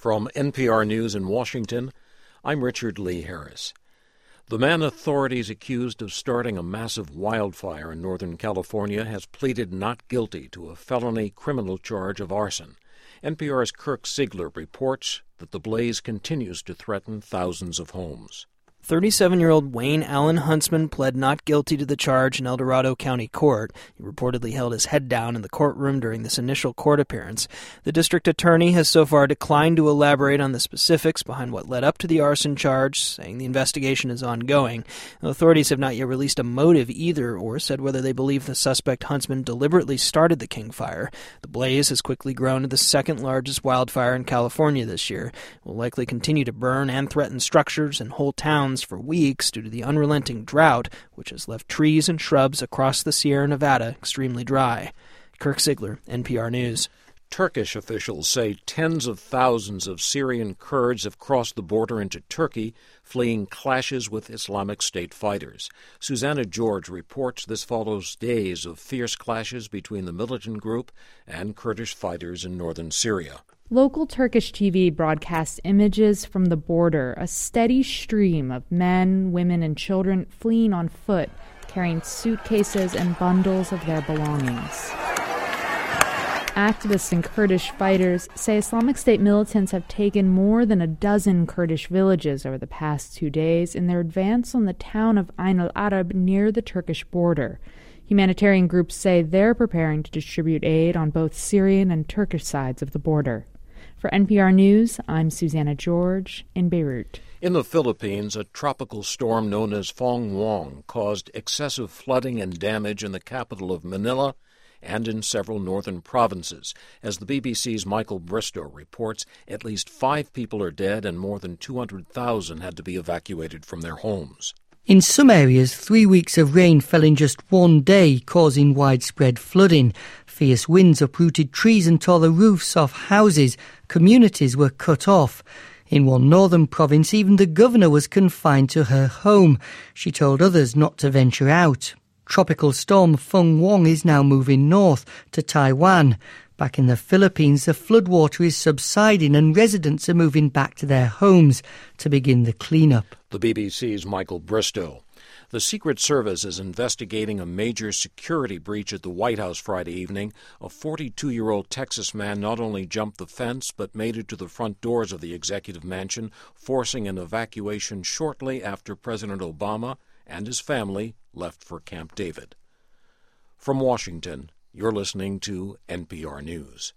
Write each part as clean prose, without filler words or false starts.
From NPR News in Washington, I'm Richard Lee Harris. The man authorities accused of starting a massive wildfire in Northern California has pleaded not guilty to a felony criminal charge of arson. NPR's Kirk Siegler reports that the blaze continues to threaten thousands of homes. 37-year-old Wayne Allen Huntsman pled not guilty to the charge in El Dorado County Court. He reportedly held his head down in the courtroom during this initial court appearance. The district attorney has so far declined to elaborate on the specifics behind what led up to the arson charge, saying the investigation is ongoing. The authorities have not yet released a motive either or said whether they believe the suspect Huntsman deliberately started the King Fire. The blaze has quickly grown to the second-largest wildfire in California this year. It will likely continue to burn and threaten structures and whole towns for weeks due to the unrelenting drought, which has left trees and shrubs across the Sierra Nevada extremely dry. Kirk Siegler, NPR News. Turkish officials say tens of thousands of Syrian Kurds have crossed the border into Turkey, fleeing clashes with Islamic State fighters. Susanna George reports this follows days of fierce clashes between the militant group and Kurdish fighters in northern Syria. Local Turkish TV broadcasts images from the border, a steady stream of men, women, and children fleeing on foot, carrying suitcases and bundles of their belongings. Activists and Kurdish fighters say Islamic State militants have taken more than a dozen Kurdish villages over the past 2 days in their advance on the town of Ain al-Arab near the Turkish border. Humanitarian groups say they're preparing to distribute aid on both Syrian and Turkish sides of the border. For NPR News, I'm Susanna George in Beirut. In the Philippines, a tropical storm known as Phong Nguyen caused excessive flooding and damage in the capital of Manila and in several northern provinces. As the BBC's Michael Bristow reports, at least 5 people are dead and more than 200,000 had to be evacuated from their homes. In some areas, 3 weeks of rain fell in just one day, causing widespread flooding. Fierce winds uprooted trees and tore the roofs off houses. Communities were cut off. In one northern province, even the governor was confined to her home. She told others not to venture out. Tropical storm Phong Nguyen is now moving north to Taiwan. Back in the Philippines, the floodwater is subsiding and residents are moving back to their homes to begin the cleanup. The BBC's Michael Bristow. The Secret Service is investigating a major security breach at the White House Friday evening. A 42-year-old Texas man not only jumped the fence but made it to the front doors of the executive mansion, forcing an evacuation shortly after President Obama and his family left for Camp David. From Washington, you're listening to NPR News.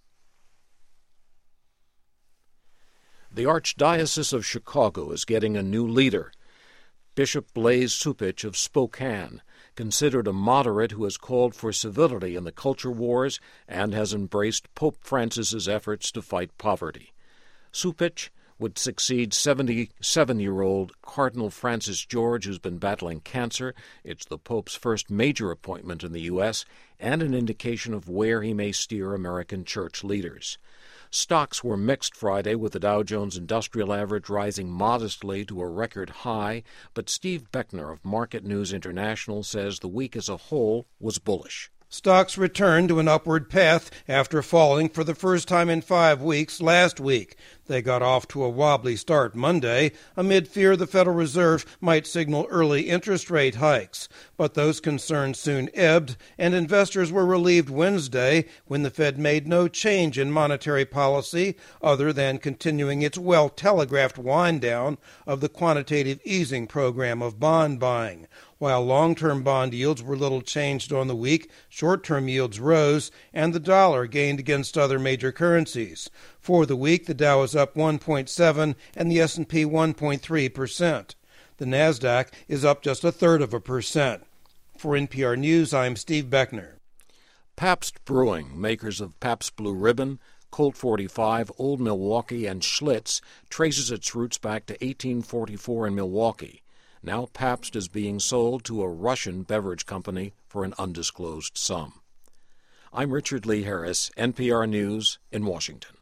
The Archdiocese of Chicago is getting a new leader. Bishop Blaise Cupich of Spokane, considered a moderate who has called for civility in the culture wars and has embraced Pope Francis's efforts to fight poverty. Cupich would succeed 77-year-old Cardinal Francis George, who's been battling cancer. It's the Pope's first major appointment in the U.S. and an indication of where he may steer American church leaders. Stocks were mixed Friday, with the Dow Jones Industrial Average rising modestly to a record high, but Steve Beckner of Market News International says the week as a whole was bullish. Stocks returned to an upward path after falling for the first time in 5 weeks last week. They got off to a wobbly start Monday amid fear the Federal Reserve might signal early interest rate hikes. But those concerns soon ebbed, and investors were relieved Wednesday when the Fed made no change in monetary policy other than continuing its well-telegraphed wind-down of the quantitative easing program of bond buying. While long-term bond yields were little changed on the week, short-term yields rose, and the dollar gained against other major currencies. For the week, the Dow is up 1.7% and the S&P 1.3%. The Nasdaq is up just 0.33%. For NPR News, I'm Steve Beckner. Pabst Brewing, makers of Pabst Blue Ribbon, Colt 45, Old Milwaukee, and Schlitz, traces its roots back to 1844 in Milwaukee. Now Pabst is being sold to a Russian beverage company for an undisclosed sum. I'm Richard Lee Harris, NPR News in Washington.